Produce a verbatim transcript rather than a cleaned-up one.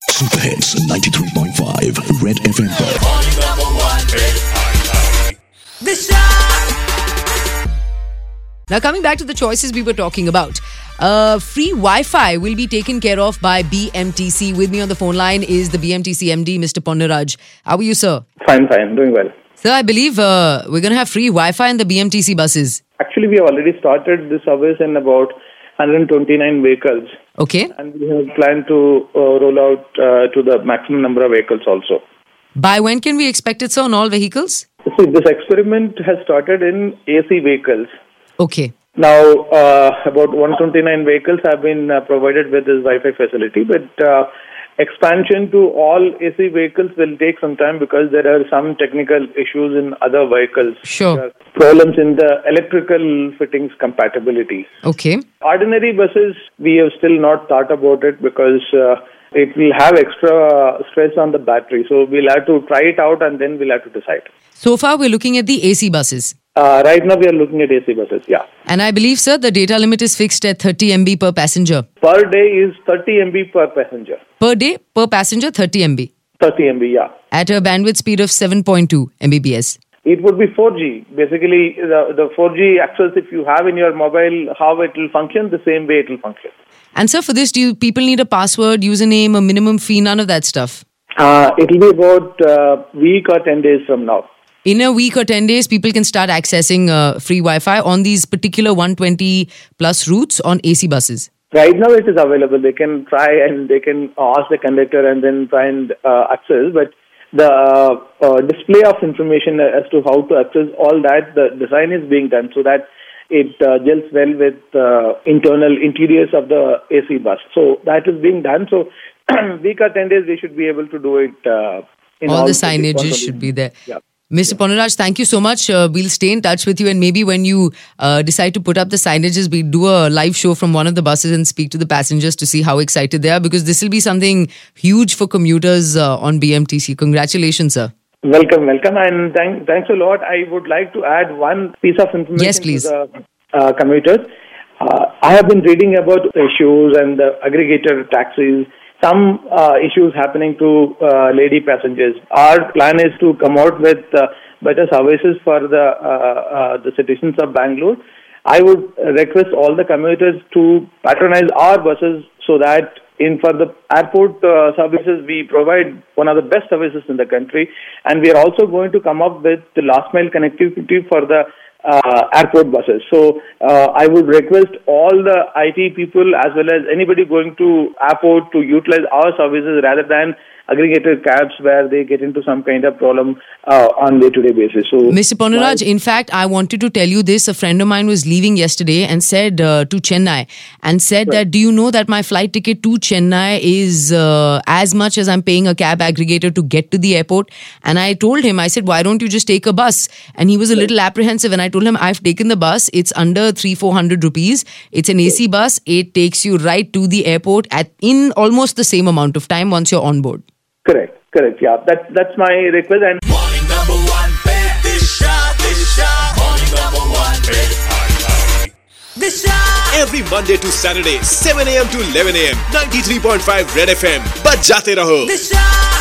Super Hits ninety-three point five Red F M पर Now coming back to the choices we were talking about, uh, free Wi-Fi will be taken care of by B M T C. With me on the phone line is the B M T C M D, Mister Pondaraj. How are you, sir? Fine, fine, doing well. Sir, I believe uh, we're going to have free Wi-Fi in the B M T C buses. Actually, we have already started the service in about one hundred twenty-nine vehicles. Okay. And we have planned to uh, roll out uh, to the maximum number of vehicles also. By when can we expect it, sir, on all vehicles? See, this experiment has started in A C vehicles. Okay. Now, uh, about one hundred twenty-nine vehicles have been uh, provided with this Wi-Fi facility, but uh, expansion to all A C vehicles will take some time because there are some technical issues in other vehicles. Sure. There are problems in the electrical fittings compatibility. Okay. Ordinary buses, we have still not thought about it because uh, it will have extra stress on the battery. So we'll have to try it out and then we'll have to decide. So far, we're looking at the A C buses. Uh, right now, we are looking at A C buses, yeah. And I believe, sir, the data limit is fixed at thirty megabytes per passenger. Per day is thirty megabytes per passenger. Per day, per passenger, thirty megabytes. thirty megabytes, yeah. At a bandwidth speed of seven point two megabits. It would be four G. Basically, the, the four G access, if you have in your mobile, how it will function, the same way it will function. And sir, for this, do you, people need a password, username, a minimum fee, none of that stuff? Uh, it will be about a week or ten days from now. In a week or ten days, people can start accessing uh, free Wi-Fi on these particular one hundred twenty plus routes on A C buses. Right now it is available. They can try and they can ask the conductor and then try and uh, access. But the uh, uh, display of information as to how to access all that, the design is being done so that it uh, gels well with uh, internal interiors of the A C bus. So that is being done. So week or ten days we should be able to do it. Uh, in all, all the signages should be there. Yeah. Mister Pondaraj, thank you so much. Uh, we'll stay in touch with you, and maybe when you uh, decide to put up the signages, we do a live show from one of the buses and speak to the passengers to see how excited they are, because this will be something huge for commuters uh, on B M T C. Congratulations, sir. Welcome, welcome, and thank, thanks a lot. I would like to add one piece of information yes, please. to the uh, commuters. Uh, I have been reading about issues and the aggregator taxis. Some uh, issues happening to uh, lady passengers. Our plan is to come out with uh, better services for the uh, uh, the citizens of Bangalore. I would request all the commuters to patronize our buses so that in for the airport uh, services we provide one of the best services in the country, and we are also going to come up with the last mile connectivity for the Uh, airport buses. So uh, I would request all the I T people as well as anybody going to airport to utilize our services rather than aggregated cabs where they get into some kind of problem uh, on day-to-day basis. So, Mister Pondaraj, in fact, I wanted to tell you this. A friend of mine was leaving yesterday and said uh, to Chennai and said right. that, do you know that my flight ticket to Chennai is uh, as much as I'm paying a cab aggregator to get to the airport? And I told him, I said, why don't you just take a bus? And he was a right. little apprehensive. And I told him, I've taken the bus. It's under three, four hundred rupees. It's an A C right. bus. It takes you right to the airport at in almost the same amount of time once you're on board. Correct, correct, yeah. That, that's my request. And morning number one, Disha, Disha. Morning number one, Disha. Every Monday to Saturday, seven a.m. to eleven a.m. ninety-three point five Red F M. Baj jate raho. Disha.